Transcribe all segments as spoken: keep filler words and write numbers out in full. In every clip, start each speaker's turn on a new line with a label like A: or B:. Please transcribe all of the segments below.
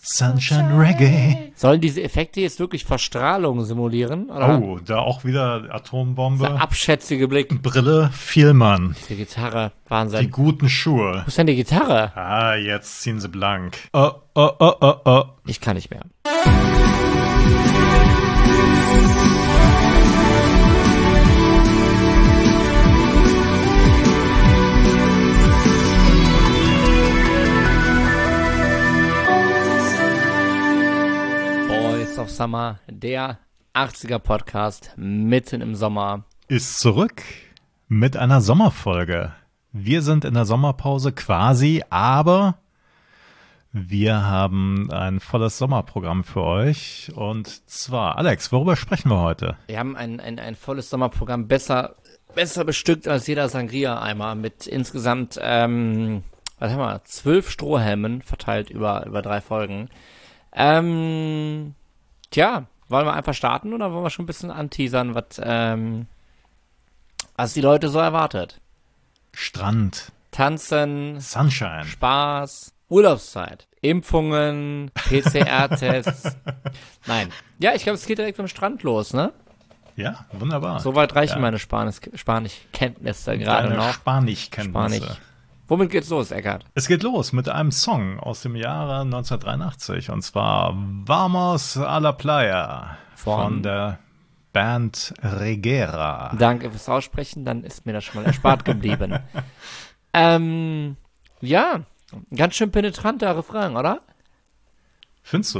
A: Sunshine Reggae.
B: Sollen diese Effekte jetzt wirklich Verstrahlung simulieren? Oder?
A: Oh, da auch wieder Atombombe.
B: Dieser abschätzige Blick.
A: Brille, Vielmann.
B: Die Gitarre, Wahnsinn.
A: Die guten Schuhe.
B: Wo ist denn die Gitarre?
A: Ah, jetzt ziehen sie blank. Oh, oh, oh, oh, oh.
B: Ich kann nicht mehr. Boys of Summer, der achtziger-Podcast mitten im Sommer.
A: Ist zurück mit einer Sommerfolge. Wir sind in der Sommerpause quasi, aber wir haben ein volles Sommerprogramm für euch. Und zwar, Alex, worüber sprechen wir heute?
B: Wir haben ein, ein, ein volles Sommerprogramm, besser, besser bestückt als jeder Sangria-Eimer mit insgesamt, ähm, was haben wir, zwölf Strohhelmen verteilt über, über drei Folgen. Ähm, tja, wollen wir einfach starten oder wollen wir schon ein bisschen anteasern, was, ähm, was die Leute so erwartet?
A: Strand,
B: Tanzen,
A: Sunshine,
B: Spaß, Urlaubszeit, Impfungen, P C R-Tests. Nein. Ja, ich glaube, es geht direkt am Strand los, ne?
A: Ja, wunderbar.
B: Soweit reichen
A: ja.
B: meine Spanisch- Spanischkenntnisse gerade noch.
A: Spanischkenntnisse.
B: Spanisch. Womit geht's los, Eckart?
A: Es geht los mit einem Song aus dem Jahre neunzehnhundertdreiundachtzig und zwar Vamos a la Playa von, von der Band Reguera.
B: Danke fürs Aussprechen, dann ist mir das schon mal erspart geblieben. ähm, ja, ganz schön penetranter Refrain, oder?
A: Findest du?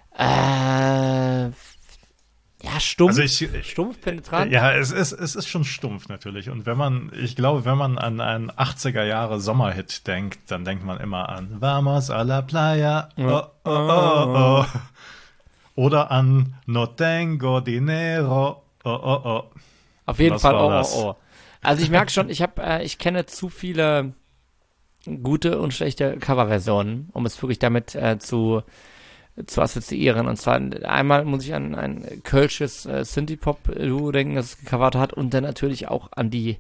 B: Äh, ja, stumpf,
A: also ich,
B: stumpf, penetrant.
A: Ja, es ist, es ist schon stumpf natürlich. Und wenn man, ich glaube, wenn man an einen achtziger-Jahre-Sommerhit denkt, dann denkt man immer an Vamos a la Playa, oh, oh, oh, oh. Oder an No tengo dinero, oh, oh, oh.
B: Auf jeden
A: Was
B: Fall,
A: war
B: oh,
A: das?
B: oh, oh. Also ich merke schon, ich habe, äh, ich kenne zu viele gute und schlechte Coverversionen, um es wirklich damit äh, zu zu assoziieren. Und zwar einmal muss ich an ein kölsches äh, Synthie-Pop-Duo denken, das es gecovert hat, und dann natürlich auch an die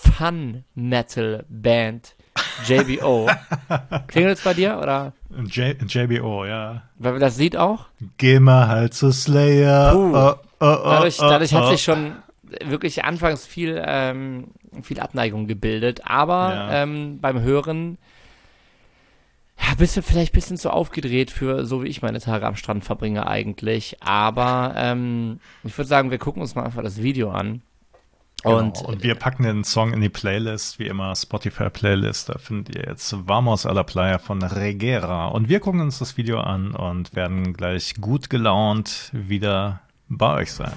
B: Fun-Metal-Band J B O. Klingelt's bei dir, oder?
A: J- JBO, ja.
B: Weil das Lied auch?
A: Geh mal halt zu Slayer.
B: Puh.
A: Oh, oh, oh,
B: Dadurch,
A: oh,
B: dadurch
A: oh.
B: hat sich schon wirklich anfangs viel, ähm, viel Abneigung gebildet, aber
A: Ja.
B: ähm, beim Hören ja, bisschen, vielleicht ein bisschen zu aufgedreht für so wie ich meine Tage am Strand verbringe eigentlich, aber ähm, ich würde sagen, wir gucken uns mal einfach das Video an.
A: Genau.
B: Und,
A: Und wir packen den Song in die Playlist, wie immer Spotify-Playlist, da findet ihr jetzt Vamos a la Playa von Reguera. Und wir gucken uns das Video an und werden gleich gut gelaunt wieder bei euch sein.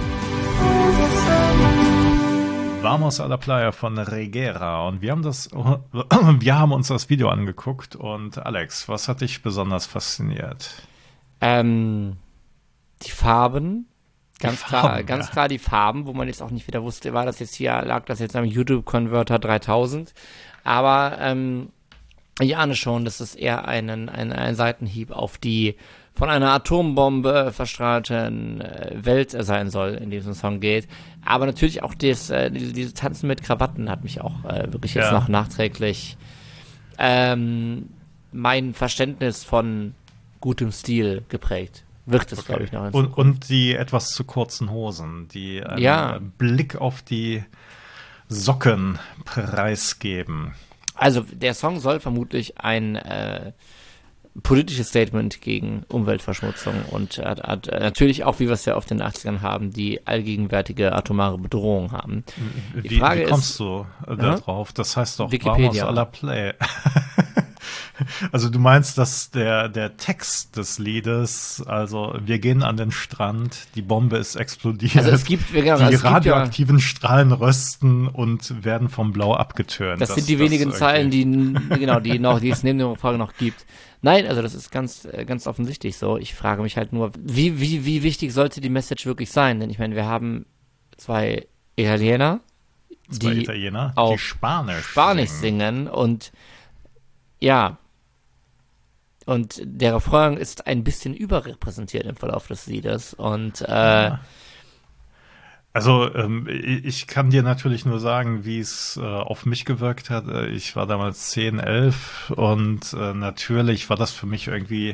A: Vamos a la Playa von Reguera. Und wir haben das, wir haben uns das Video angeguckt. Und Alex, was hat dich besonders fasziniert?
B: ähm, die Farben, ganz
A: Die
B: klar,
A: Farben,
B: ganz
A: ja.
B: klar die Farben, wo man jetzt auch nicht wieder wusste, war das jetzt hier, lag das jetzt am YouTube-Converter dreitausend, aber ähm, ich ahne schon, dass es eher einen, ein, ein Seitenhieb auf die von einer Atombombe verstrahlten äh, Welt sein soll, in diesem Song geht. Aber natürlich auch das, äh, diese, diese Tanzen mit Krawatten hat mich auch äh, wirklich jetzt
A: Ja.
B: noch nachträglich ähm, mein Verständnis von gutem Stil geprägt. Wird es, glaube ich, noch in
A: Und,
B: Zukunft.
A: und die etwas zu kurzen Hosen, die einen
B: Ja.
A: Blick auf die Socken preisgeben.
B: Also der Song soll vermutlich ein äh, politisches Statement gegen Umweltverschmutzung und äh, hat, äh, natürlich auch, wie wir es ja auf den achtzigern haben, die allgegenwärtige atomare Bedrohung haben. Die
A: Wie,
B: Frage
A: wie kommst
B: ist,
A: du äh,
B: Aha.
A: da drauf? Das heißt doch
B: Wikipedia.
A: Vamos a la Play. Also du meinst, dass der, der Text des Liedes, also wir gehen an den Strand, die Bombe ist explodiert,
B: also es gibt, genau,
A: die
B: also es gibt ja,
A: radioaktiven Strahlen rösten und werden vom Blau abgetönt.
B: das sind die wenigen Zeilen, die n- genau, die noch, die es neben der Frage noch gibt. Nein, also das ist ganz, äh, ganz offensichtlich so. Ich frage mich halt nur, wie, wie, wie wichtig sollte die Message wirklich sein? Denn ich meine, wir haben zwei Italiener,
A: Zwei
B: die
A: Italiener,
B: auf
A: die Spanisch,
B: Spanisch
A: singen.
B: singen und ja, und der Refrain ist ein bisschen überrepräsentiert im Verlauf des Liedes und äh,
A: Ja. Also ähm, ich ich kann dir natürlich nur sagen, wie es äh, auf mich gewirkt hat. Äh, Ich war damals zehn, elf und äh, natürlich war das für mich irgendwie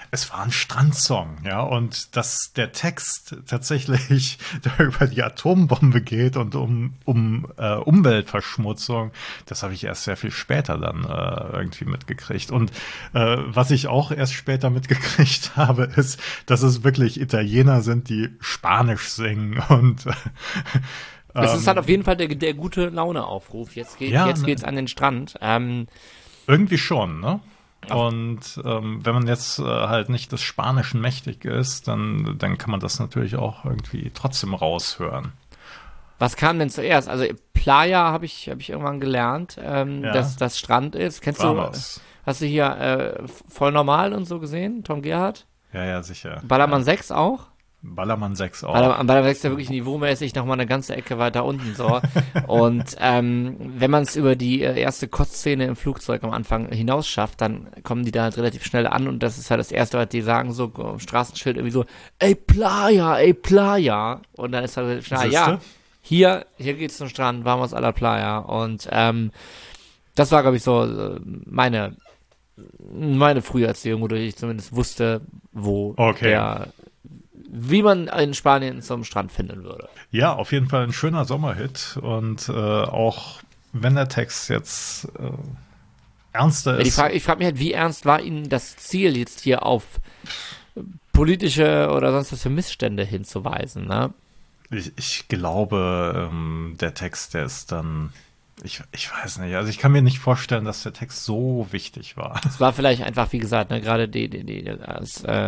A: es war ein Strandsong, ja, und dass der Text tatsächlich da über die Atombombe geht und um, um äh, Umweltverschmutzung, das habe ich erst sehr viel später dann äh, irgendwie mitgekriegt. Und äh, was ich auch erst später mitgekriegt habe, ist, dass es wirklich Italiener sind, die Spanisch singen und
B: Das
A: ähm,
B: ist halt auf jeden Fall der, der gute Laune-Aufruf. Jetzt, geht,
A: ja,
B: jetzt
A: ne,
B: geht's an den Strand. Ähm,
A: irgendwie schon, ne? Und ähm, wenn man jetzt äh, halt nicht des Spanischen mächtig ist, dann, dann kann man das natürlich auch irgendwie trotzdem raushören.
B: Was kam denn zuerst? Also Playa habe ich, hab ich irgendwann gelernt, ähm,
A: Ja.
B: dass das Strand ist. Kennst
A: Vamos.
B: du, hast du hier äh, voll normal und so gesehen, Tom Gerhardt?
A: Ja, ja, sicher.
B: Ballermann
A: ja.
B: sechs auch?
A: Ballermann sechs auch.
B: Ballermann, Ballermann sechs ist ja wirklich niveaumäßig nochmal eine ganze Ecke weiter unten so. Und ähm, wenn man es über die äh, erste Kotzszene im Flugzeug am Anfang hinaus schafft, dann kommen die da halt relativ schnell an und das ist halt das Erste, was die sagen, so am Straßenschild irgendwie so, ey Playa, ey Playa. Und dann ist halt schnell, ja, hier, hier geht's zum Strand, Vamos a la Playa. Und ähm, das war, glaube ich, so meine meine frühe Erziehung, wodurch ich zumindest wusste, wo
A: okay.
B: der wie man in Spanien zum Strand finden würde.
A: Ja, auf jeden Fall ein schöner Sommerhit und äh, auch wenn der Text jetzt äh, ernster
B: ja,
A: ist.
B: Frage, ich frage mich halt, wie ernst war Ihnen das Ziel, jetzt hier auf politische oder sonst was für Missstände hinzuweisen, ne?
A: Ich, ich glaube, ähm, der Text, der ist dann, ich, ich weiß nicht, also ich kann mir nicht vorstellen, dass der Text so wichtig war.
B: Es war vielleicht einfach, wie gesagt, ne, gerade die, die, die, das äh,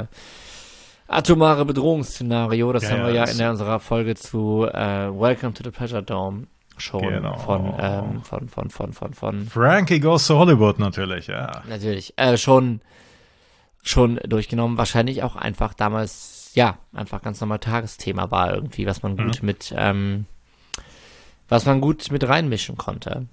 B: atomare Bedrohungsszenario, das
A: ja,
B: haben wir
A: ja,
B: ja in unserer Folge zu äh, Welcome to the Pleasure Dome schon
A: genau.
B: von, ähm, von, von, von, von, von
A: Frankie Goes to Hollywood natürlich, ja.
B: Natürlich, äh, schon, schon durchgenommen, wahrscheinlich auch einfach damals, ja, einfach ganz normal Tagesthema war irgendwie, was man gut mhm. mit, ähm, was man gut mit reinmischen konnte.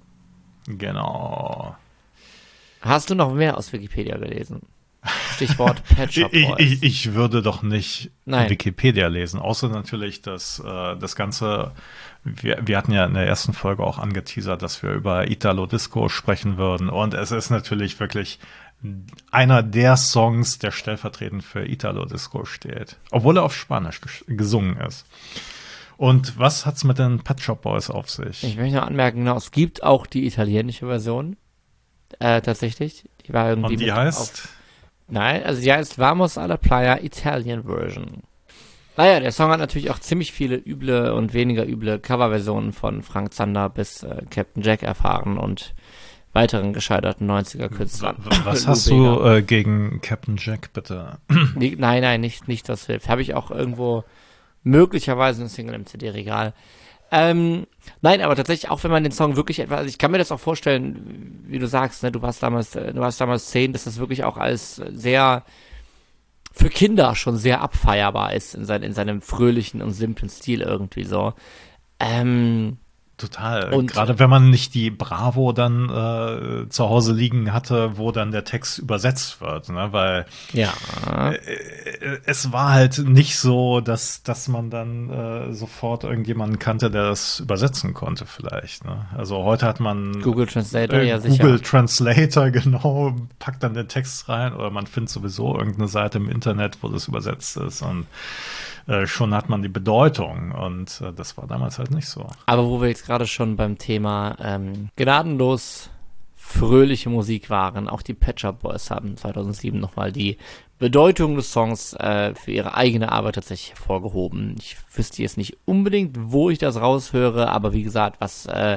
A: Genau.
B: Hast du noch mehr aus Wikipedia gelesen? Stichwort Pet Shop Boys.
A: Ich, ich, ich würde doch nicht
B: Nein.
A: Wikipedia lesen, außer natürlich, dass äh, das Ganze, wir, wir hatten ja in der ersten Folge auch angeteasert, dass wir über Italo Disco sprechen würden und es ist natürlich wirklich einer der Songs, der stellvertretend für Italo Disco steht, obwohl er auf Spanisch ges- gesungen ist. Und was hat's mit den Pet Shop Boys auf sich?
B: Ich möchte noch anmerken, genau, es gibt auch die italienische Version, äh, tatsächlich. Die war irgendwie
A: und die
B: mit
A: heißt?
B: Auf Nein, also die heißt Vamos a la Playa Italian Version. Naja, der Song hat natürlich auch ziemlich viele üble und weniger üble Coverversionen von Frank Zander bis äh, Captain Jack erfahren und weiteren gescheiterten neunziger-Künstlern.
A: Was hast du äh, gegen Captain Jack, bitte?
B: Die, nein, nein, nicht, nicht das hilft. Habe ich auch irgendwo möglicherweise ein Single im C D-Regal. Ähm, nein, aber tatsächlich, auch wenn man den Song wirklich etwa, also ich kann mir das auch vorstellen, wie du sagst, ne, du warst damals, du warst damals zehn, dass das wirklich auch als sehr für Kinder schon sehr abfeierbar ist in, sein, in seinem fröhlichen und simplen Stil irgendwie so. Ähm,
A: Total.
B: Und
A: gerade wenn man nicht die Bravo dann äh, zu Hause liegen hatte, wo dann der Text übersetzt wird, ne? Weil
B: ja.
A: äh, es war halt nicht so, dass dass man dann äh, sofort irgendjemanden kannte, der das übersetzen konnte vielleicht. Ne? Also heute hat man
B: Google Translator,
A: äh,
B: ja
A: Google
B: sicher.
A: Translator, genau, packt dann den Text rein oder man findet sowieso irgendeine Seite im Internet, wo das übersetzt ist und Äh, schon hat man die Bedeutung und äh, das war damals halt nicht so.
B: Aber wo wir jetzt gerade schon beim Thema ähm, gnadenlos fröhliche Musik waren, auch die Pet Shop Boys haben zweitausendsieben nochmal die Bedeutung des Songs äh, für ihre eigene Arbeit tatsächlich hervorgehoben. Ich wüsste jetzt nicht unbedingt, wo ich das raushöre, aber wie gesagt, was äh,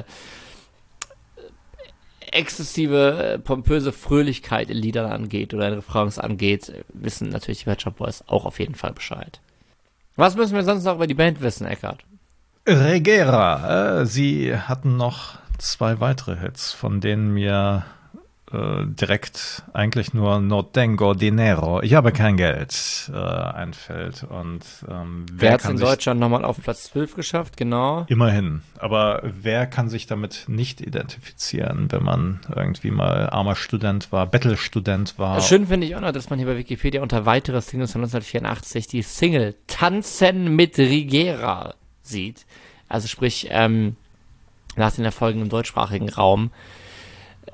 B: exzessive, äh, pompöse Fröhlichkeit in Liedern angeht oder in Refrains angeht, wissen natürlich die Pet Shop Boys auch auf jeden Fall Bescheid. Was müssen wir sonst noch über die Band wissen, Eckart?
A: Regera, äh, sie hatten noch zwei weitere Hits, von denen mir äh, direkt eigentlich nur No tengo dinero, ich habe kein Geld, äh, einfällt. Und ähm, wer,
B: wer hat es
A: kann
B: in
A: sich
B: Deutschland nochmal auf Platz zwölf geschafft, genau.
A: Immerhin. Aber wer kann sich damit nicht identifizieren, wenn man irgendwie mal armer Student war, Bettelstudent war?
B: Schön finde ich auch noch, dass man hier bei Wikipedia unter weitere Singles von neunzehnhundertvierundachtzig die Single Tanzen mit Rigera sieht. Also sprich, ähm, nach den Erfolgen im deutschsprachigen Raum.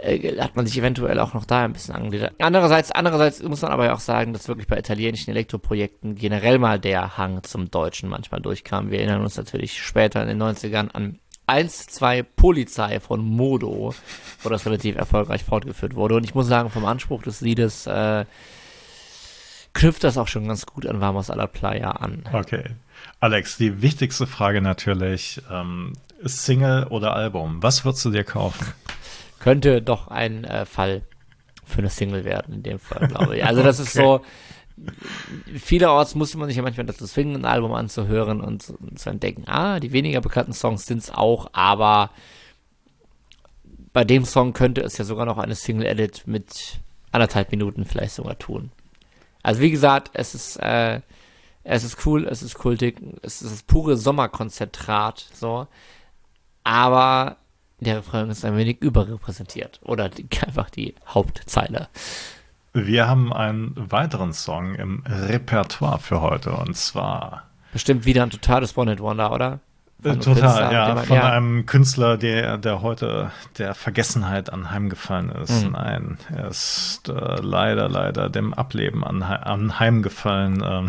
B: äh, hat man sich eventuell auch noch da ein bisschen angegliedert. Andererseits, andererseits muss man aber auch sagen, dass wirklich bei italienischen Elektroprojekten generell mal der Hang zum Deutschen manchmal durchkam. Wir erinnern uns natürlich später in den neunzigern an eins, zwei Polizei von Modo, wo das relativ erfolgreich fortgeführt wurde. Und ich muss sagen, vom Anspruch des Liedes äh, knüpft das auch schon ganz gut an Vamos a la Playa an.
A: Okay. Alex, die wichtigste Frage natürlich, ähm, Single oder Album? Was würdest du dir kaufen?
B: Könnte doch ein äh, Fall für eine Single werden, in dem Fall, glaube ich. Also das ist
A: Okay.
B: so, vielerorts musste man sich ja manchmal dazu zwingen, ein Album anzuhören und, und zu entdecken, ah, die weniger bekannten Songs sind es auch, aber bei dem Song könnte es ja sogar noch eine Single-Edit mit anderthalb Minuten vielleicht sogar tun. Also wie gesagt, es ist, äh, es ist cool, es ist kultig, es ist das pure Sommerkonzentrat, so, aber der Refrain ist ein wenig überrepräsentiert. Oder die, einfach die Hauptzeile.
A: Wir haben einen weiteren Song im Repertoire für heute und zwar
B: Bestimmt wieder ein totales One-Hit-Wonder, oder?
A: äh,
B: einem
A: total,
B: Künstler,
A: ja,
B: den man-
A: von
B: ja.
A: einem Künstler, der, der heute der Vergessenheit anheimgefallen ist.
B: Mhm.
A: Nein, er ist äh, leider, leider dem Ableben anhe anheimgefallen. Ähm.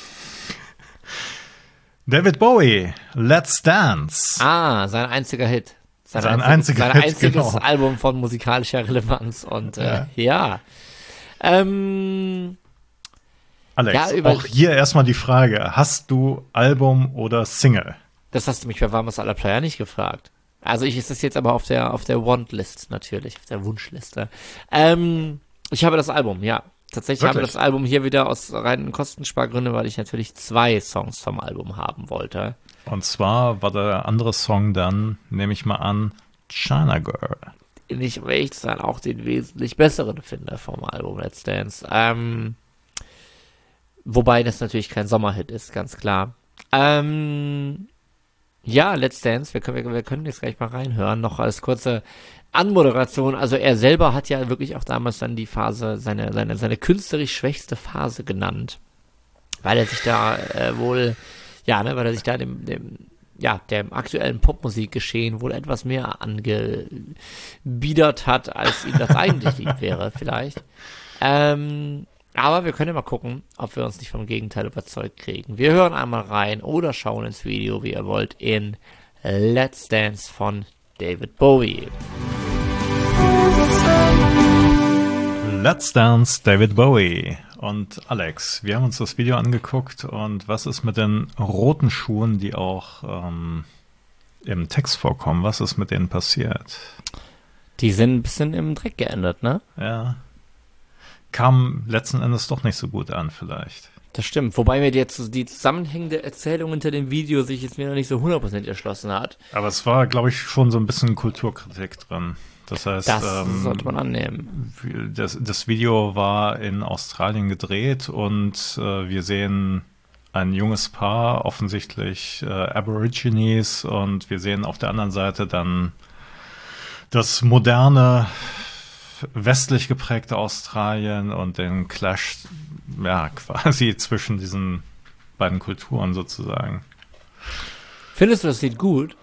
A: David Bowie, Let's Dance.
B: Ah, sein einziger Hit. Sein,
A: Sein
B: einziges,
A: einziger
B: sein
A: Hit,
B: einziges
A: genau.
B: Album von musikalischer Relevanz. Und äh,
A: Ja.
B: ja. Ähm,
A: Alex,
B: Ja, über-
A: auch hier erstmal die Frage, hast du Album oder Single?
B: das hast du mich bei Vamos a la Playa nicht gefragt. Also ich ist das jetzt aber auf der auf der Want-List natürlich, auf der Wunschliste. Ähm, ich habe das Album, ja. Tatsächlich habe ich
A: Wirklich?
B: das Album hier wieder aus reinen Kostenspargründen, weil ich natürlich zwei Songs vom Album haben wollte.
A: Und zwar war der andere Song dann, nehme ich mal an, China Girl.
B: Den ich, um ehrlich zu sein, auch den wesentlich besseren finde vom Album Let's Dance. Ähm, wobei das natürlich kein Sommerhit ist, ganz klar. Ähm, ja, Let's Dance, wir können, wir, wir können jetzt gleich mal reinhören, noch als kurze Anmoderation. Also er selber hat ja wirklich auch damals dann die Phase, seine, seine, seine künstlerisch schwächste Phase genannt, weil er sich da äh, wohl, ja, ne, weil er sich da dem, dem, ja, dem aktuellen Popmusikgeschehen wohl etwas mehr angebiedert hat, als ihm das eigentlich lieb wäre, vielleicht. Ähm, aber wir können ja mal gucken, ob wir uns nicht vom Gegenteil überzeugt kriegen. Wir hören einmal rein oder schauen ins Video, wie ihr wollt, in Let's Dance von David Bowie.
A: Let's Dance, David Bowie. Und Alex, wir haben uns das Video angeguckt und was ist mit den roten Schuhen, die auch ähm, im Text vorkommen? Was ist mit denen passiert?
B: Die sind ein bisschen im Dreck geendet, ne?
A: Ja. Kam letzten Endes doch nicht so gut an, vielleicht.
B: Das stimmt. Wobei mir jetzt die zusammenhängende Erzählung hinter dem Video sich jetzt mir noch nicht so hundertprozentig erschlossen hat.
A: Aber es war, glaube ich, schon so ein bisschen Kulturkritik drin. Das heißt,
B: Das
A: ähm,
B: sollte man annehmen.
A: das, das Video war in Australien gedreht und äh, wir sehen ein junges Paar, offensichtlich äh, Aborigines, und wir sehen auf der anderen Seite dann das moderne, westlich geprägte Australien und den Clash, ja, quasi zwischen diesen beiden Kulturen sozusagen.
B: Findest du, das sieht gut?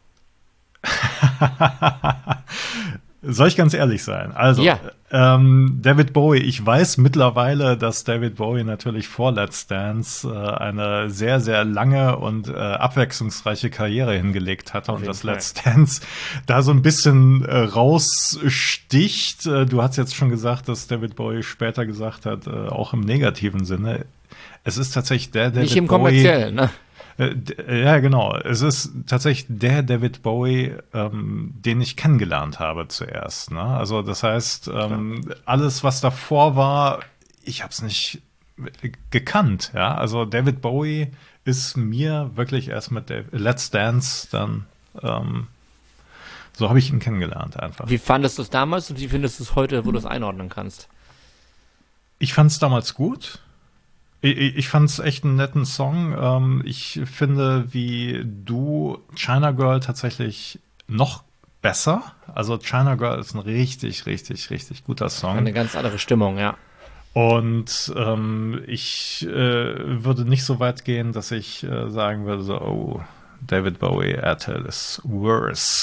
A: Soll ich ganz ehrlich sein? Also,
B: Ja.
A: ähm, David Bowie, ich weiß mittlerweile, dass David Bowie natürlich vor Let's Dance äh, eine sehr, sehr lange und äh, abwechslungsreiche Karriere hingelegt hatte und
B: jeden
A: dass
B: Fall.
A: Let's Dance da so ein bisschen äh, raussticht. Äh, du hast jetzt schon gesagt, dass David Bowie später gesagt hat, äh, auch im negativen Sinne. Es ist tatsächlich der David
B: Nicht im
A: Bowie.
B: kommerziellen, ne?
A: Äh, d- Ja, genau. Es ist tatsächlich der David Bowie, ähm, den ich kennengelernt habe zuerst. Ne? Also das heißt, ähm, alles, was davor war, ich habe es nicht gekannt. Ja, also David Bowie ist mir wirklich erst mit Dav- Let's Dance dann, ähm, so habe ich ihn kennengelernt einfach.
B: Wie fandest du es damals und wie findest du es heute, wo du es einordnen kannst?
A: Ich fand es damals gut. Ich, ich fand es echt einen netten Song. Ähm, ich finde, wie du China Girl tatsächlich noch besser. Also China Girl ist ein richtig, richtig, richtig guter Song.
B: Eine ganz andere Stimmung, ja.
A: Und ähm, ich äh, würde nicht so weit gehen, dass ich äh, sagen würde, so, oh, David Bowie, Airtel ist worse.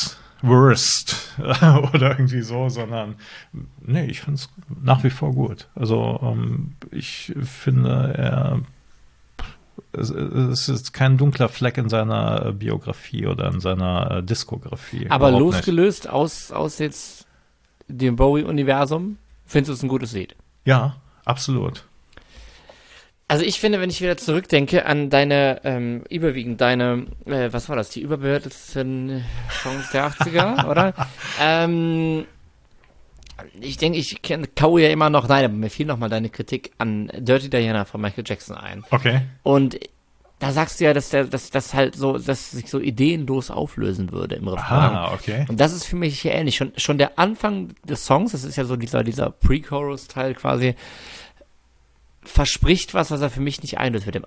A: worst oder irgendwie so, sondern nee, ich finde es nach wie vor gut. Also ähm, ich finde, er es, es ist kein dunkler Fleck in seiner Biografie oder in seiner äh, Diskografie.
B: Aber
A: Überhaupt
B: losgelöst aus, aus jetzt dem Bowie-Universum, findest du es ein gutes Lied?
A: Ja, absolut.
B: Also ich finde, wenn ich wieder zurückdenke an deine, ähm, überwiegend deine, äh, was war das, die überbewertetsten Songs der achtziger, oder? Ähm, ich denke, ich kenn, kaue ja immer noch, nein, aber mir fiel noch mal deine Kritik an Dirty Diana von Michael Jackson ein.
A: Okay.
B: Und da sagst du ja, dass der, dass das halt so, dass sich so ideenlos auflösen würde im Refrain.
A: Ah, okay.
B: Und das ist für mich hier ähnlich. Schon, schon der Anfang des Songs, das ist ja so dieser, dieser Pre-Chorus-Teil quasi, verspricht was, was er für mich nicht einlöst mit dem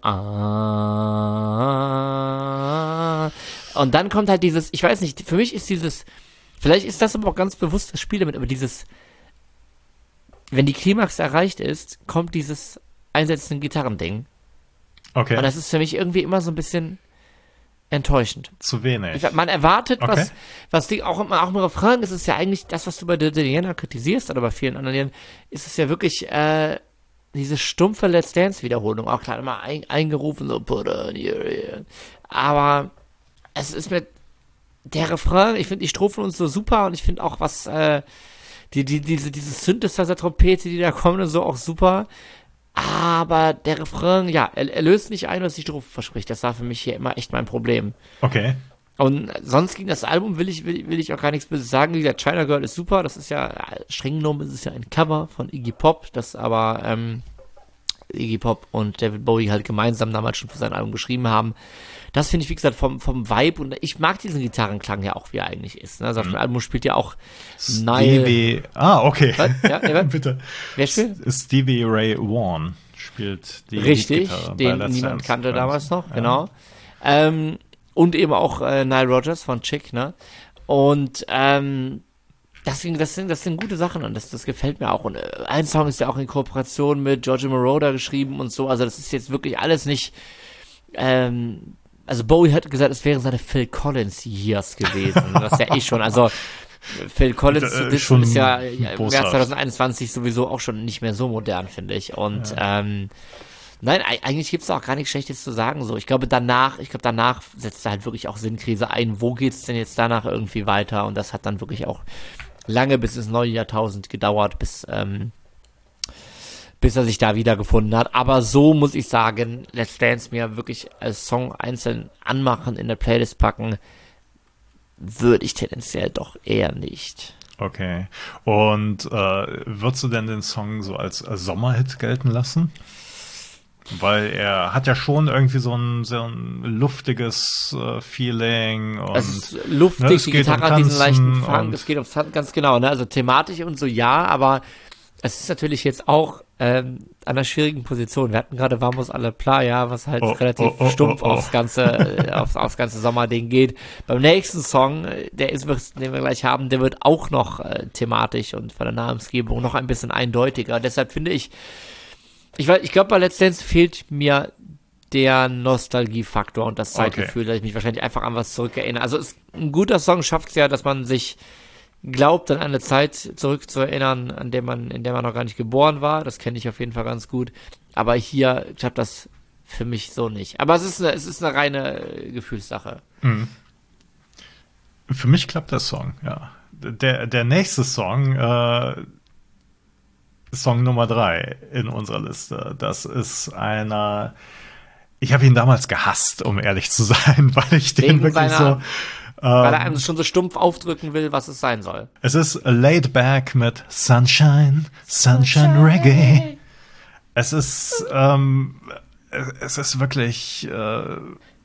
B: Ah. Und dann kommt halt dieses, ich weiß nicht, für mich ist dieses, vielleicht ist das aber auch ganz bewusst das Spiel damit, aber dieses, wenn die Klimax erreicht ist, kommt dieses einsetzende Gitarrending.
A: Okay.
B: Und das ist für mich irgendwie immer so ein bisschen enttäuschend.
A: Zu wenig.
B: Ich, man erwartet,
A: Okay.
B: was, was die, auch, im- auch im Refrain ist es ja eigentlich das, was du bei Diana kritisierst, oder bei vielen anderen Liedern, ist es ja wirklich, äh, diese stumpfe Let's Dance-Wiederholung, auch klar immer ein, eingerufen, so, put on your ear. Aber es ist mir, der Refrain, ich finde die Strophen uns so super und ich finde auch, was, äh, die, die, diese, diese Synthesizer-Trompete, die da kommen und so, auch super. Aber der Refrain, ja, er, er löst nicht ein, was die Strophe verspricht. Das war für mich hier immer echt mein Problem.
A: Okay.
B: Und sonst gegen das Album will ich, will, will ich auch gar nichts Böses sagen. Wie gesagt, China Girl ist super. Das ist ja, streng genommen ist es ja ein Cover von Iggy Pop, das aber ähm, Iggy Pop und David Bowie halt gemeinsam damals schon für sein Album geschrieben haben. Das finde ich, wie gesagt, vom, vom Vibe, und ich mag diesen Gitarrenklang ja auch, wie er eigentlich ist. Ne? Also auf dem Album spielt ja auch Nile.
A: Stevie. Ah, okay.
B: Was? Ja, ja, was?
A: Bitte.
B: Wer spielt?
A: Stevie Ray Vaughan spielt die
B: Richtig,
A: Leadgitarre bei
B: den
A: Let's
B: niemand
A: Dance.
B: kannte damals noch,
A: Ja.
B: genau. Ähm, und eben auch äh, Nile Rodgers von Chick, ne? Und ähm, das, sind, das, sind, das sind gute Sachen und das, das gefällt mir auch. Und äh, ein Song ist ja auch in Kooperation mit Giorgio Moroder geschrieben und so. Also das ist jetzt wirklich alles nicht. Ähm, also Bowie hat gesagt, es wäre seine Phil Collins Years gewesen. Das ist ja eh schon. Also Phil Collins
A: Äh,
B: das
A: schon
B: ist ja im Jahr
A: boshaft.
B: zwanzig einundzwanzig sowieso auch schon nicht mehr so modern, finde ich. Und ähm, nein, e- eigentlich gibt's da auch gar nichts Schlechtes zu sagen. So, ich glaube danach, ich glaube danach setzt da halt wirklich auch Sinnkrise ein. Wo geht's denn jetzt danach irgendwie weiter? Und das hat dann wirklich auch lange bis ins neue Jahrtausend gedauert, bis ähm, bis er sich da wiedergefunden hat. Aber so muss ich sagen, Let's Dance mir wirklich als Song einzeln anmachen, in der Playlist packen, würde ich tendenziell doch eher nicht.
A: Okay. Und äh, würdest du denn den Song so als, als Sommerhit gelten lassen? Weil er hat ja schon irgendwie so ein, so ein luftiges äh, Feeling. Und,
B: Es ist luftig,
A: ne, es
B: die
A: geht
B: Gitarre
A: um
B: hat diesen
A: Tanzen
B: leichten Fang,
A: und-
B: es geht ums Tanzen, ganz genau, ne? Also thematisch und so ja, aber es ist natürlich jetzt auch ähm, an einer schwierigen Position. Wir hatten gerade Vamos a la Playa, was halt
A: Oh,
B: relativ
A: oh, oh,
B: stumpf
A: oh, oh.
B: aufs ganze, äh, aufs, aufs ganze Sommerding geht. Beim nächsten Song, äh, der ist, den wir gleich haben, der wird auch noch äh, thematisch und von der Namensgebung noch ein bisschen eindeutiger. Deshalb finde ich, ich weiß, ich glaube, bei Let's Dance fehlt mir der Nostalgiefaktor und das Zeitgefühl, dass ich mich wahrscheinlich einfach an was zurückerinnere. Also es, ein guter Song schafft es ja, dass man sich glaubt, an eine Zeit zurückzuerinnern, an der man, in der man noch gar nicht geboren war. Das kenne ich auf jeden Fall ganz gut. Aber hier klappt das für mich so nicht. Aber es ist eine, es ist eine reine äh, Gefühlssache.
A: Mhm. Für mich klappt der Song, ja. Der, der nächste Song, äh, Song Nummer drei in unserer Liste, das ist einer, ich habe ihn damals gehasst, um ehrlich zu sein, weil ich den
B: Wegen
A: wirklich
B: seiner-
A: so,
B: Weil er einem schon so stumpf aufdrücken will, was es sein soll.
A: es ist Laid Back mit Sunshine, Sunshine Reggae. Es ist, ähm, es ist wirklich, äh,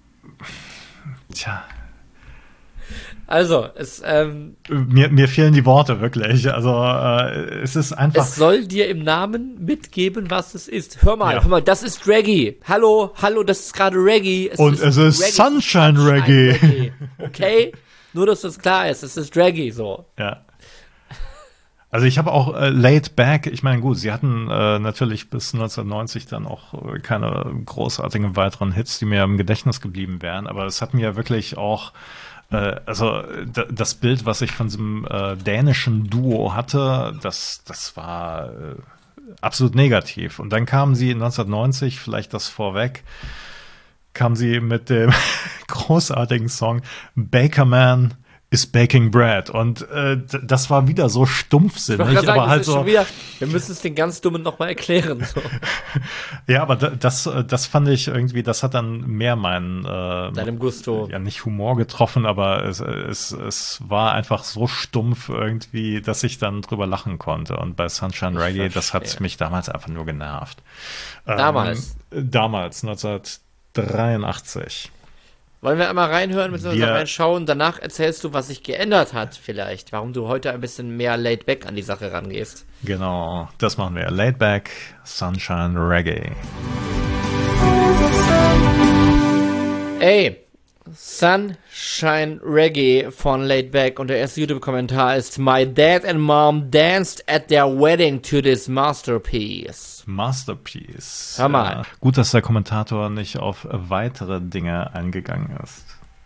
A: tja,
B: Also, es, ähm,
A: mir, mir fehlen die Worte wirklich. Also, äh, es ist einfach.
B: es soll dir im Namen mitgeben, was es ist. Hör mal,
A: Ja.
B: hör mal, das ist Reggae. Hallo, hallo, das ist gerade Reggae. Es
A: Und es ist
B: Reggae,
A: Sunshine Reggae.
B: Okay? Nur, dass das klar ist, es ist Reggae so.
A: Ja. Also ich habe auch äh, Laid Back, ich meine, gut, sie hatten äh, natürlich bis neunzehnhundertneunzig dann auch äh, keine großartigen weiteren Hits, die mir im Gedächtnis geblieben wären, aber es hat mir wirklich auch äh, also d- das Bild, was ich von diesem äh, dänischen Duo hatte, das, das war äh, absolut negativ. Und dann kamen sie neunzehnhundertneunzig, vielleicht das vorweg, kam sie mit dem großartigen Song Baker Man is Baking Bread. Und äh, d- das war wieder so stumpfsinnig,
B: Ich wollte gerade
A: aber
B: sagen,
A: halt
B: das ist
A: so.
B: schon wieder, wir müssen es den ganz Dummen nochmal erklären. So.
A: Ja, aber da- das, äh, das fand ich irgendwie, das hat dann mehr meinen äh,
B: Deinem Gusto.
A: ja nicht Humor getroffen, aber es, es, es war einfach so stumpf irgendwie, dass ich dann drüber lachen konnte. Und bei Sunshine
B: Ich
A: Reggae, das hat
B: verstehe.
A: mich damals einfach nur genervt.
B: Damals?
A: Ähm, damals, neunzehnhundertdreiundachtzig.
B: Wollen wir einmal reinhören, bzw.
A: Wir-
B: reinschauen? Danach erzählst du, was sich geändert hat vielleicht. Warum du heute ein bisschen mehr laid back an die Sache rangehst.
A: Genau, das machen wir. Laid Back, Sunshine Reggae.
B: Ey, Sunshine Reggae von Laid Back und der erste YouTube-Kommentar ist: My dad and mom danced at their wedding to this masterpiece.
A: Masterpiece.
B: Hör mal.
A: Ja, gut, dass der Kommentator nicht auf weitere Dinge eingegangen ist.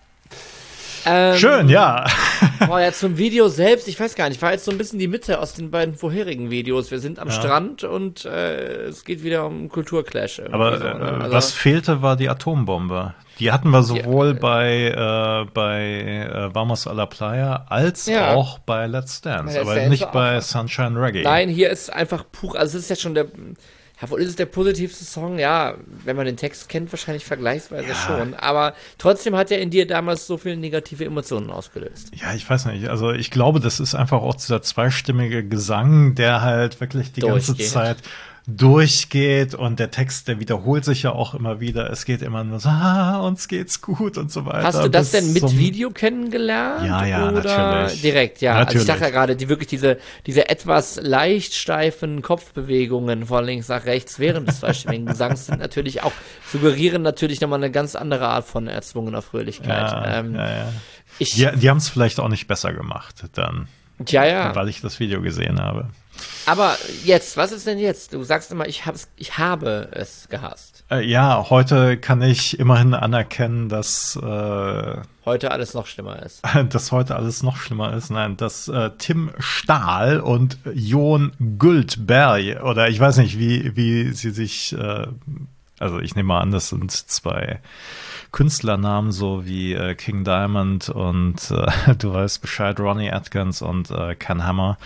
B: Ähm,
A: Schön, ja.
B: Boah, ja, zum Video selbst, ich weiß gar nicht, war jetzt so ein bisschen die Mitte aus den beiden vorherigen Videos. Wir sind am
A: Ja.
B: Strand und äh, es geht wieder um Kulturclash. irgendwie
A: Aber
B: so, ne?
A: äh,
B: Also-
A: was fehlte, war die Atombombe. Die hatten wir sowohl
B: Ja.
A: bei, äh, bei äh, Vamos a la Playa als
B: Ja.
A: auch bei Let's Dance,
B: Bei Let's
A: aber
B: Dance
A: nicht
B: auch.
A: bei Sunshine Reggae.
B: Nein, hier ist einfach pur, also es ist jetzt schon der, ja, wohl ist es der positivste Song, ja, wenn man den Text kennt, wahrscheinlich vergleichsweise
A: Ja.
B: schon, aber trotzdem hat er in dir damals so viele negative Emotionen ausgelöst.
A: Ja, ich weiß nicht. Also ich glaube, das ist einfach auch dieser zweistimmige Gesang, der halt wirklich die ganze
B: Durchgeht.
A: Zeit durchgeht und der Text, der wiederholt sich ja auch immer wieder. Es geht immer nur so, ah, uns geht's gut und so weiter.
B: Hast du das
A: bis
B: denn mit
A: zum-
B: Video kennengelernt?
A: Ja, ja,
B: oder
A: natürlich.
B: direkt, ja. Also ich
A: Natürlich.
B: dachte ja gerade, die wirklich diese, diese etwas leicht steifen Kopfbewegungen von links nach rechts während des zweistimmigen Gesangs sind natürlich auch, suggerieren natürlich nochmal eine ganz andere Art von erzwungener Fröhlichkeit.
A: Ja,
B: ähm,
A: ja, ja.
B: Ich,
A: Die, die haben es vielleicht auch nicht besser gemacht dann,
B: ja, ja.
A: weil ich das Video gesehen habe.
B: Aber jetzt, was ist denn jetzt? Du sagst immer, ich, hab's, ich habe es gehasst.
A: Äh, ja, heute kann ich immerhin anerkennen, dass, äh,
B: Heute alles noch schlimmer ist.
A: dass heute alles noch schlimmer ist. Nein, dass äh, Tim Stahl und Jon Guldberg, oder ich weiß nicht, wie, wie sie sich, äh, also ich nehme mal an, das sind zwei Künstlernamen, so wie äh, King Diamond und äh, du weißt Bescheid, Ronnie Atkins und äh, Ken Hammer,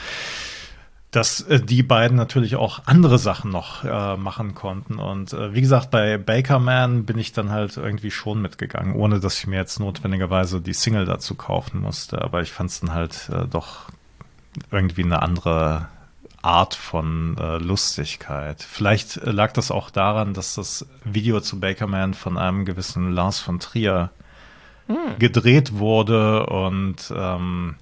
A: dass äh, die beiden natürlich auch andere Sachen noch äh, machen konnten. Und äh, wie gesagt, bei Baker Man bin ich dann halt irgendwie schon mitgegangen, ohne dass ich mir jetzt notwendigerweise die Single dazu kaufen musste. Aber ich fand es dann halt äh, doch irgendwie eine andere Art von äh, Lustigkeit. Vielleicht äh, lag das auch daran, dass das Video zu Baker Man von einem gewissen Lars von Trier hm. gedreht wurde und ähm,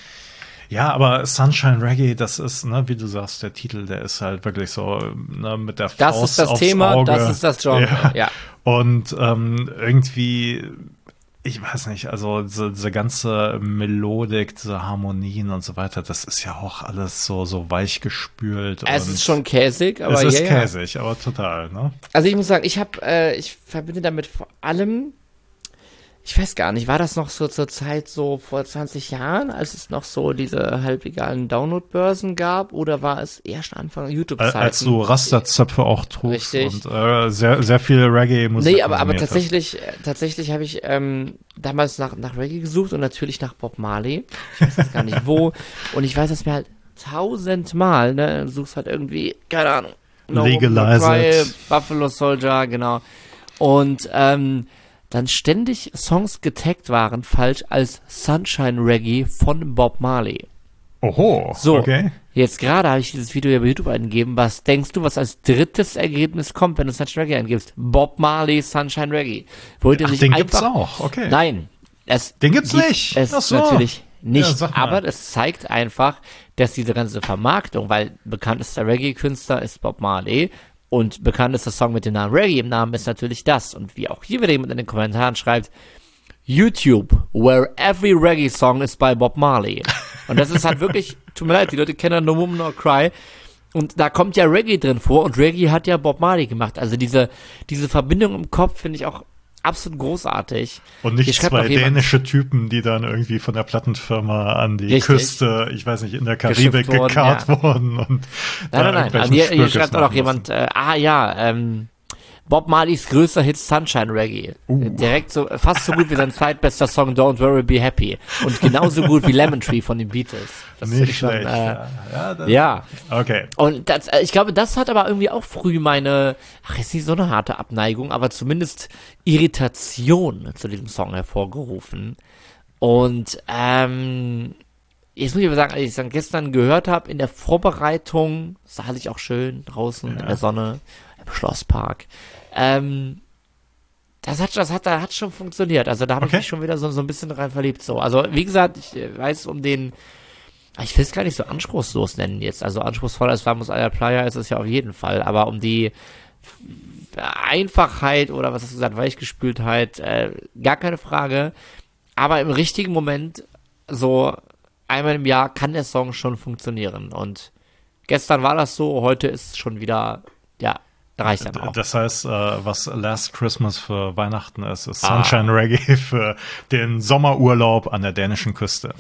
A: ja, aber Sunshine Reggae, das ist, ne, wie du sagst, der Titel, der ist halt wirklich so, ne, mit der Faust
B: Das ist das
A: aufs
B: Thema,
A: Auge.
B: das ist das Genre, ja. ja.
A: Und ähm, irgendwie, ich weiß nicht, also diese, diese ganze Melodik, diese Harmonien und so weiter, das ist ja auch alles so so weich gespült.
B: Es
A: und
B: ist schon käsig, aber
A: es ist
B: ja, ja.
A: käsig, aber total, ne?
B: Also ich muss sagen, ich habe, äh, ich verbinde damit vor allem, ich weiß gar nicht, war das noch so zur Zeit so vor zwanzig Jahren, als es noch so diese halblegalen Download-Börsen gab, oder war es erst Anfang YouTube-Zeiten?
A: Als du Rasterzöpfe auch trugst
B: Richtig.
A: und äh, sehr sehr viel Reggae-Musik.
B: Nee, aber, aber
A: konsumiert hast.
B: tatsächlich, äh, tatsächlich habe ich ähm, damals nach, nach Reggae gesucht und natürlich nach Bob Marley. Ich weiß jetzt gar nicht wo. Und ich weiß, dass mir halt tausendmal, ne, du suchst halt irgendwie, keine Ahnung, No
A: Legalize
B: Cry,
A: it.
B: Buffalo Soldier, genau. Und ähm, dann ständig Songs getaggt waren, falsch als Sunshine Reggae von Bob Marley.
A: Oho,
B: So,
A: okay.
B: jetzt gerade habe ich dieses Video ja bei YouTube eingegeben. Was denkst du, was als drittes Ergebnis kommt, wenn du Sunshine Reggae eingibst? Bob Marley, Sunshine Reggae. Wollte
A: Ach,
B: sich
A: den
B: einfach,
A: gibt's auch, okay.
B: Nein, es
A: Den gibt's
B: gibt
A: nicht.
B: Es
A: Ach so.
B: natürlich nicht,
A: Ja, sag mal.
B: aber es zeigt einfach, dass diese ganze Vermarktung, weil bekanntester Reggae-Künstler ist Bob Marley und bekanntester Song mit dem Namen Reggae im Namen ist natürlich das. Und wie auch hier wieder jemand in den Kommentaren schreibt, YouTube, where every Reggae song is by Bob Marley. Und das ist halt wirklich, tut mir leid, die Leute kennen No Woman Nor Cry. Und da kommt ja Reggae drin vor und Reggae hat ja Bob Marley gemacht. Also diese, diese Verbindung im Kopf finde ich auch absolut großartig.
A: Und nicht
B: Hier schreibt
A: zwei
B: noch jemand-
A: dänische Typen, die dann irgendwie von der Plattenfirma an die
B: Richtig.
A: Küste, ich weiß nicht, in der Karibik
B: Geschifft worden,
A: gekarrt
B: ja.
A: wurden. Und
B: Nein, nein, nein. Also hier, hier schreibt auch noch
A: machen
B: jemand, äh, ah ja, ähm, Bob Marleys größter Hit Sunshine Reggae.
A: Uh.
B: Direkt so, fast so gut wie sein zweitbester Song Don't Worry, Be Happy. Und genauso gut wie Lemon Tree von den Beatles. Das
A: Nicht
B: finde ich schon,
A: schlecht.
B: äh,
A: ja. Ja, das,
B: ja.
A: Okay.
B: Und das, äh, ich glaube, das hat aber irgendwie auch früh meine, ach, ist nicht so eine harte Abneigung, aber zumindest Irritation zu diesem Song hervorgerufen. Und, ähm, jetzt muss ich aber sagen, als ich es dann gestern gehört habe, in der Vorbereitung, saß ich auch schön draußen
A: Ja.
B: in der Sonne, im Schlosspark. Ähm, das hat, das hat, das hat schon funktioniert. Also da habe
A: Okay.
B: ich mich schon wieder so, so ein bisschen rein verliebt. So, also wie gesagt, ich äh, weiß um den, ich will es gar nicht so anspruchslos nennen jetzt. Also anspruchsvoll als Vamos a la Playa ist es ja auf jeden Fall. Aber um die Einfachheit oder was hast du gesagt, Weichgespültheit, äh, gar keine Frage. Aber im richtigen Moment, so einmal im Jahr, kann der Song schon funktionieren. Und gestern war das so, heute ist es schon wieder, ja, reicht dann auch.
A: Das heißt, äh, was Last Christmas für Weihnachten ist, ist
B: Ah.
A: Sunshine Reggae für den Sommerurlaub an der dänischen Küste.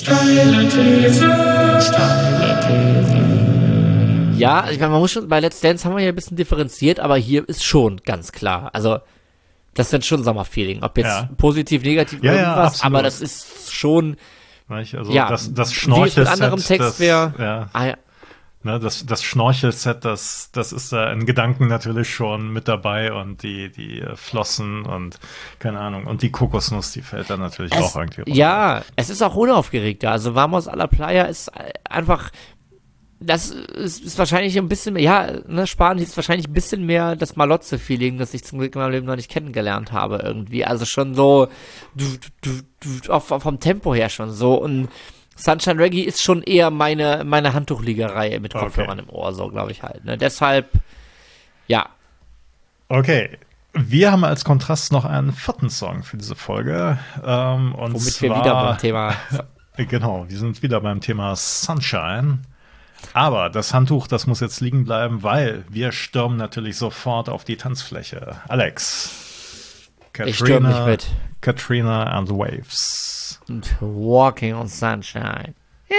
B: Ja, ich meine, man muss schon, bei Let's Dance haben wir ja ein bisschen differenziert, aber hier ist schon ganz klar. Also, das ist schon Sommerfeeling. Ob jetzt
A: Ja.
B: positiv, negativ,
A: Ja, ja,
B: irgendwas,
A: absolut.
B: aber das ist schon,
A: Nicht? Also
B: ja,
A: das, das
B: wie es
A: Schnorchelset,
B: mit anderem Text
A: das,
B: wäre,
A: ja,
B: ah, ja,
A: ne, das, das Schnorchelset, das, das ist da in Gedanken natürlich schon mit dabei und die, die äh, Flossen und keine Ahnung und die Kokosnuss, die fällt dann natürlich
B: es,
A: auch irgendwie runter.
B: ja, es ist auch unaufgeregter. Also, Vamos a la Playa ist äh, einfach, das ist, ist wahrscheinlich ein bisschen mehr, ja, ne, Spanien ist wahrscheinlich ein bisschen mehr das Malotze-Feeling, das ich zum Glück in meinem Leben noch nicht kennengelernt habe irgendwie. Also schon so, du, du, du, auch vom Tempo her schon so. Und Sunshine Reggae ist schon eher meine, meine Handtuchliegerei mit Kopfhörern im Ohr, so glaube ich halt. Ne? Deshalb, ja.
A: Okay. Wir haben als Kontrast noch einen vierten Song für diese Folge. Ähm, und
B: Womit
A: zwar,
B: wir wieder beim Thema.
A: Genau, wir sind wieder beim Thema Sunshine. Aber das Handtuch, das muss jetzt liegen bleiben, weil wir stürmen natürlich sofort auf die Tanzfläche. Alex.
B: Ich stürme nicht mit.
A: Katrina and the Waves.
B: Und Walking on Sunshine.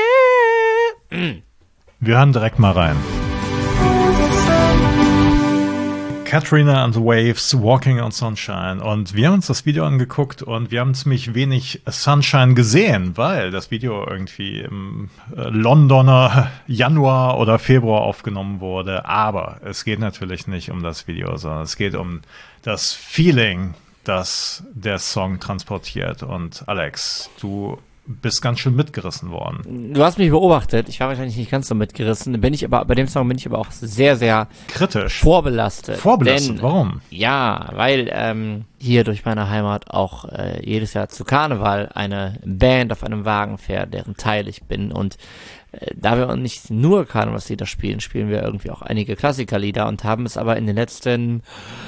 A: Wir hören direkt mal rein. Katrina and the Waves, Walking on Sunshine. Und wir haben uns das Video angeguckt und wir haben ziemlich wenig Sunshine gesehen, weil das Video irgendwie im äh, Londoner Januar oder Februar aufgenommen wurde. Aber es geht natürlich nicht um das Video, sondern es geht um das Feeling, das der Song transportiert. Und Alex, du bist ganz schön mitgerissen worden.
B: Du hast mich beobachtet, ich war wahrscheinlich nicht ganz so mitgerissen, bin ich aber, bei dem Song bin ich aber auch sehr, sehr
A: Kritisch.
B: vorbelastet.
A: Vorbelastet,
B: Denn,
A: warum?
B: Ja, weil ähm, hier durch meine Heimat auch äh, jedes Jahr zu Karneval eine Band auf einem Wagen fährt, deren Teil ich bin. Und äh, da wir nicht nur Karnevalslieder spielen, spielen wir irgendwie auch einige Klassikerlieder und haben es aber in den letzten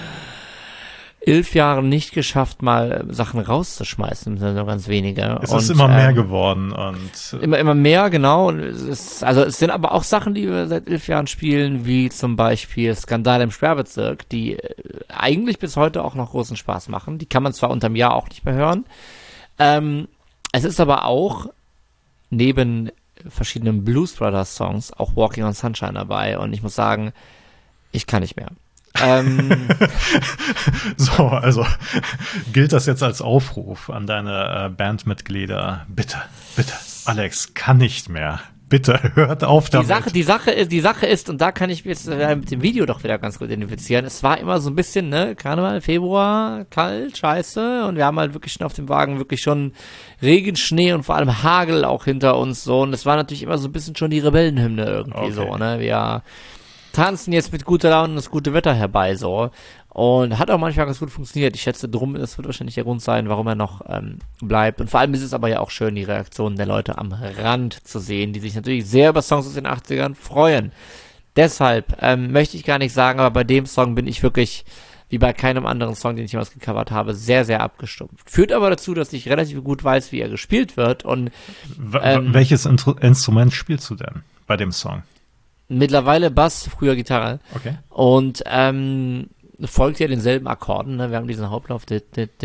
B: elf Jahren nicht geschafft, mal Sachen rauszuschmeißen, sondern nur ganz wenige.
A: Es
B: und,
A: ist immer mehr
B: ähm,
A: geworden und
B: Immer, immer mehr, genau. Und es ist, also es sind aber auch Sachen, die wir seit elf Jahren spielen, wie zum Beispiel Skandal im Sperrbezirk, die äh, eigentlich bis heute auch noch großen Spaß machen. Die kann man zwar unterm Jahr auch nicht mehr hören. Ähm, es ist aber auch neben verschiedenen Blues Brothers Songs auch Walking on Sunshine dabei. Und ich muss sagen, ich kann nicht mehr. ähm,
A: so, also gilt das jetzt als Aufruf an deine äh, Bandmitglieder? Bitte, bitte, Alex kann nicht mehr. Bitte hört auf
B: Die
A: damit.
B: Sache, die Sache ist, die Sache ist, und da kann ich mich jetzt äh, mit dem Video doch wieder ganz gut identifizieren. Es war immer so ein bisschen, ne, Karneval, Februar, kalt, scheiße, und wir haben halt wirklich schon auf dem Wagen wirklich schon Regen, Schnee und vor allem Hagel auch hinter uns so. Und es war natürlich immer so ein bisschen schon die Rebellenhymne irgendwie
A: Okay.
B: so, ne. Wir tanzen jetzt mit guter Laune das gute Wetter herbei so. Und hat auch manchmal ganz gut funktioniert. Ich schätze drum, das wird wahrscheinlich der Grund sein, warum er noch ähm, bleibt. Und vor allem ist es aber ja auch schön, die Reaktionen der Leute am Rand zu sehen, die sich natürlich sehr über Songs aus den achtzigern freuen. Deshalb ähm, möchte ich gar nicht sagen, aber bei dem Song bin ich wirklich, wie bei keinem anderen Song, den ich jemals gecovert habe, sehr, sehr abgestumpft. Führt aber dazu, dass ich relativ gut weiß, wie er gespielt wird. Und
A: W
B: ähm,
A: welches Intru- Instrument spielst du denn bei dem Song?
B: mittlerweile Bass, früher Gitarre.
A: Okay.
B: Und ähm, folgt ja denselben Akkorden, ne? Wir haben diesen Hauptlauf. So,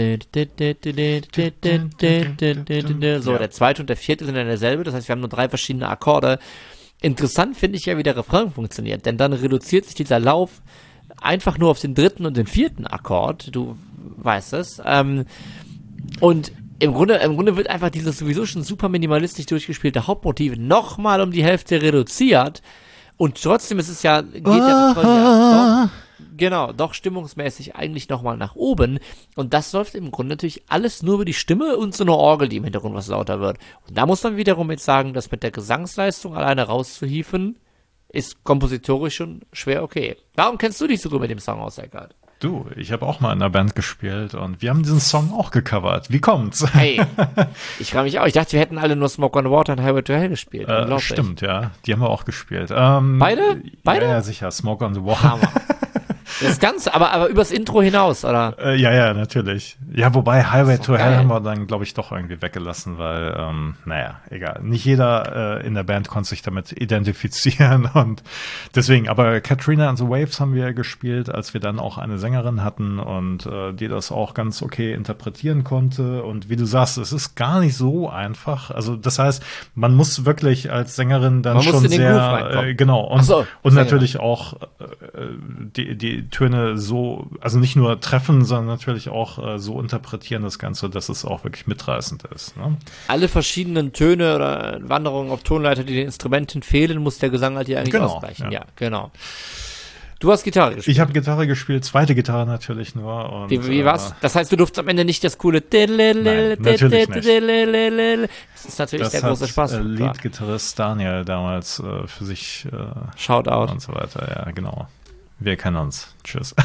B: der zweite und der vierte sind dann derselbe, das heißt, wir haben nur drei verschiedene Akkorde. Interessant finde ich ja, wie der Refrain funktioniert, denn dann reduziert sich dieser Lauf einfach nur auf den dritten und den vierten Akkord, du weißt es, ähm, und im Grunde, im Grunde wird einfach dieses sowieso schon super minimalistisch durchgespielte Hauptmotiv nochmal um die Hälfte reduziert und trotzdem ist es ja, geht der Refrain ja doch, genau, doch stimmungsmäßig eigentlich nochmal nach oben und das läuft im Grunde natürlich alles nur über die Stimme und so eine Orgel, die im Hintergrund was lauter wird. Und da muss man wiederum jetzt sagen, dass mit der Gesangsleistung alleine rauszuhieven, ist kompositorisch schon schwer okay. Warum kennst du dich so gut mit dem Song aus, Eckart?
A: Du, ich habe auch mal in einer Band gespielt und wir haben diesen Song auch gecovert. Wie kommt's?
B: Hey, ich frage mich auch. Ich dachte, wir hätten alle nur Smoke on Water und Highway to Hell gespielt.
A: Äh, stimmt, ja. Die haben wir auch gespielt. Ähm,
B: Beide? Beide?
A: Ja, ja, sicher. Smoke on the Water.
B: Hammer. Das Ganze, aber, aber übers Intro hinaus, oder?
A: Äh, ja, ja, natürlich. Ja, wobei Highway to
B: geil.
A: Hell haben wir dann, glaube ich, doch irgendwie weggelassen, weil, ähm, naja, egal. Nicht jeder äh, in der Band konnte sich damit identifizieren und deswegen, aber Katrina and the Waves haben wir gespielt, als wir dann auch eine Sängerin hatten und äh, die das auch ganz okay interpretieren konnte und wie du sagst, es ist gar nicht so einfach. Also das heißt, man muss wirklich als Sängerin dann
B: Man muss
A: schon
B: in den Groove
A: sehr,
B: reinkommen.
A: äh, genau, und,
B: Ach so,
A: und
B: Sänger.
A: natürlich auch äh, die, die Töne so, also nicht nur treffen, sondern natürlich auch äh, so interpretieren das Ganze, dass es auch wirklich mitreißend ist. Ne?
B: Alle verschiedenen Töne oder Wanderungen auf Tonleiter, die den Instrumenten fehlen, muss der Gesang halt hier eigentlich
A: Genau,
B: ausgleichen.
A: ja.
B: Ja, genau. Du hast Gitarre gespielt.
A: Ich habe Gitarre gespielt, zweite Gitarre natürlich nur. Und,
B: Wie, wie
A: äh,
B: war's? Das heißt, du durftest am Ende nicht das coole
A: Nein, natürlich nicht.
B: Das ist natürlich
A: Das
B: der
A: hat
B: große Spaß.
A: äh, Lead-Gitarrist Daniel damals äh, für sich äh,
B: Shoutout.
A: und so weiter. Ja, genau. Wir kennen uns. Tschüss.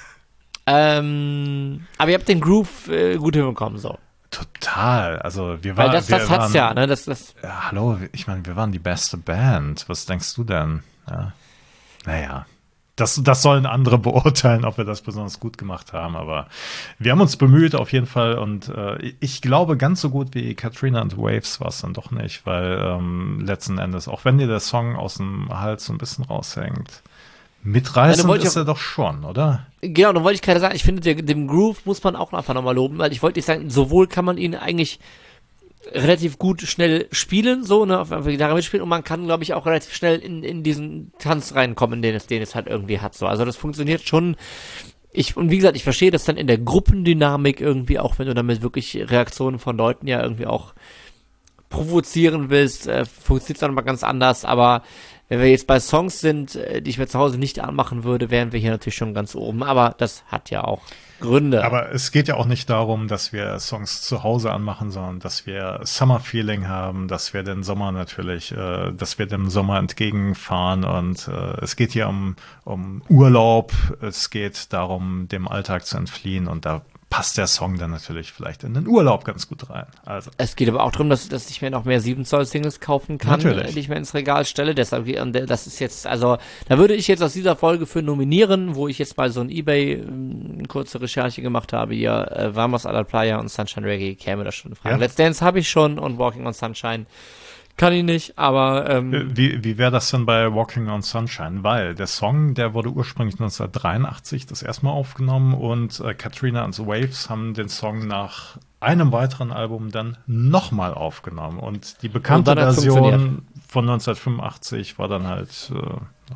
B: Ähm, aber ihr habt den Groove äh, gut hinbekommen, so.
A: Total. Also wir
B: Weil
A: waren.
B: das, das
A: wir
B: hat's
A: waren,
B: ja, ne? Das, das,
A: Ja, hallo, ich meine, wir waren die beste Band. Was denkst du denn? Ja. Naja, das, das sollen andere beurteilen, ob wir das besonders gut gemacht haben, aber wir haben uns bemüht auf jeden Fall und äh, ich glaube, ganz so gut wie Katrina and the Waves war es dann doch nicht, weil ähm, letzten Endes, auch wenn dir der Song aus dem Hals so ein bisschen raushängt, mitreißend
B: wollte ich
A: ist er doch schon, oder?
B: Genau, dann wollte ich gerade sagen, ich finde, der, dem Groove muss man auch einfach nochmal loben, weil ich wollte nicht sagen, sowohl kann man ihn eigentlich relativ gut schnell spielen, so, ne, auf der Gitarre mitspielen und man kann, glaube ich, auch relativ schnell in, in diesen Tanz reinkommen, den es, den es halt irgendwie hat, so. Also das funktioniert schon. Ich, und wie gesagt, ich verstehe das dann in der Gruppendynamik irgendwie, auch wenn du damit wirklich Reaktionen von Leuten ja irgendwie auch provozieren willst, äh, funktioniert es dann mal ganz anders, aber wenn wir jetzt bei Songs sind, äh, die ich mir zu Hause nicht anmachen würde, wären wir hier natürlich schon ganz oben, aber das hat ja auch Gründe.
A: Aber es geht ja auch nicht darum, dass wir Songs zu Hause anmachen, sondern dass wir Summer Feeling haben, dass wir den Sommer natürlich, äh, dass wir dem Sommer entgegenfahren und äh, es geht hier um, um Urlaub, es geht darum, dem Alltag zu entfliehen und da passt der Song dann natürlich vielleicht in den Urlaub ganz gut rein. Also.
B: Es geht aber auch darum, dass, dass ich mir noch mehr sieben Zoll Singles kaufen kann,
A: Natürlich.
B: äh, die ich mir ins Regal stelle. Deshalb, und das ist jetzt, also, da würde ich jetzt aus dieser Folge für nominieren, wo ich jetzt mal so ein Ebay, ähm, eine kurze Recherche gemacht habe, hier, äh, Vamos a la Playa und Sunshine Reggae, käme das schon in Frage.
A: Ja.
B: Let's Dance habe ich schon und Walking on Sunshine kann ich nicht, aber, ähm,
A: Wie, wie wäre das denn bei Walking on Sunshine? Weil der Song, der wurde ursprünglich neunzehnhundertdreiundachtzig das erste Mal aufgenommen und äh, Katrina and the Waves haben den Song nach einem weiteren Album dann nochmal aufgenommen. Und die bekannte
B: Und dann hat's
A: Version
B: funktioniert.
A: von neunzehnhundertfünfundachtzig war dann halt. Äh,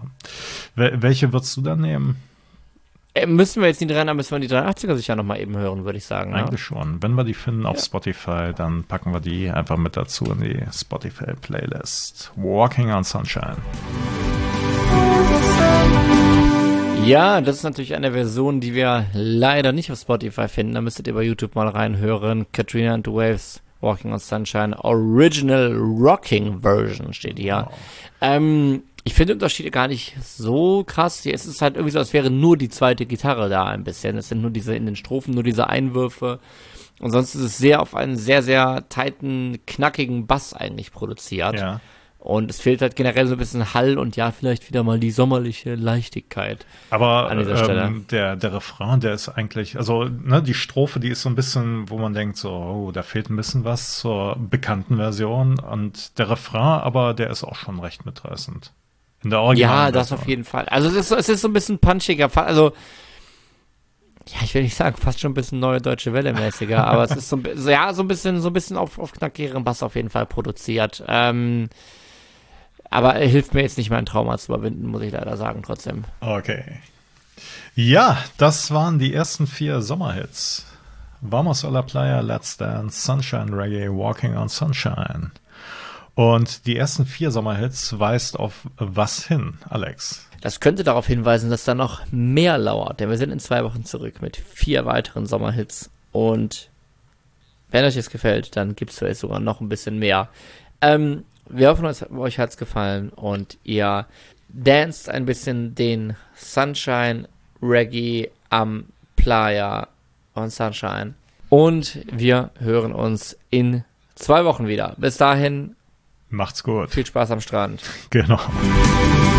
A: wel- welche würdest du dann nehmen?
B: äh, müssen wir jetzt die drei, müssen wir die dreiundachtziger sicher nochmal eben hören, würde ich sagen. Ne?
A: Eigentlich schon. Wenn wir die finden auf
B: Ja.
A: Spotify, dann packen wir die einfach mit dazu in die Spotify-Playlist. Walking on Sunshine.
B: Ja, das ist natürlich eine Version, die wir leider nicht auf Spotify finden. Da müsstet ihr bei YouTube mal reinhören. Katrina and the Waves, Walking on Sunshine, Original Rocking Version steht hier.
A: Wow.
B: Ähm, ich finde Unterschiede gar nicht so krass. Es ist halt irgendwie so, als wäre nur die zweite Gitarre da ein bisschen. Es sind nur diese, in den Strophen nur diese Einwürfe. Und sonst ist es sehr auf einen sehr, sehr tighten, knackigen Bass eigentlich produziert.
A: Ja.
B: Und es fehlt halt generell so ein bisschen Hall und ja, vielleicht wieder mal die sommerliche Leichtigkeit.
A: Aber
B: An dieser Stelle.
A: ähm, der, der Refrain, der ist eigentlich, also ne, die Strophe, die ist so ein bisschen, wo man denkt, so, oh, da fehlt ein bisschen was zur bekannten Version. Und der Refrain, aber der ist auch schon recht mitreißend. In der Original.
B: Ja, das auf jeden Fall. Also es ist, so- es ist so ein bisschen punchiger Fall. Also ja, ich will nicht sagen, fast schon ein bisschen neue deutsche Welle mäßiger, aber es ist so, so, ja, so ein bisschen, so ein bisschen auf, auf knackigeren Bass auf jeden Fall produziert. Ähm, aber er hilft mir jetzt nicht, mein Trauma zu überwinden, muss ich leider sagen, trotzdem.
A: Okay. Ja, das waren die ersten vier Sommerhits. Vamos a la Playa, Let's Dance, Sunshine Reggae, Walking on Sunshine. Und die ersten vier Sommerhits weist auf was hin, Alex?
B: Das könnte darauf hinweisen, dass da noch mehr lauert, denn wir sind in zwei Wochen zurück mit vier weiteren Sommerhits. Und wenn euch das gefällt, dann gibt es vielleicht sogar noch ein bisschen mehr. Ähm, wir hoffen, euch hat es gefallen und ihr danced ein bisschen den Sunshine Reggae am Playa on Sunshine. Und wir hören uns in zwei Wochen wieder. Bis dahin.
A: Macht's gut.
B: Viel Spaß am Strand.
A: Genau.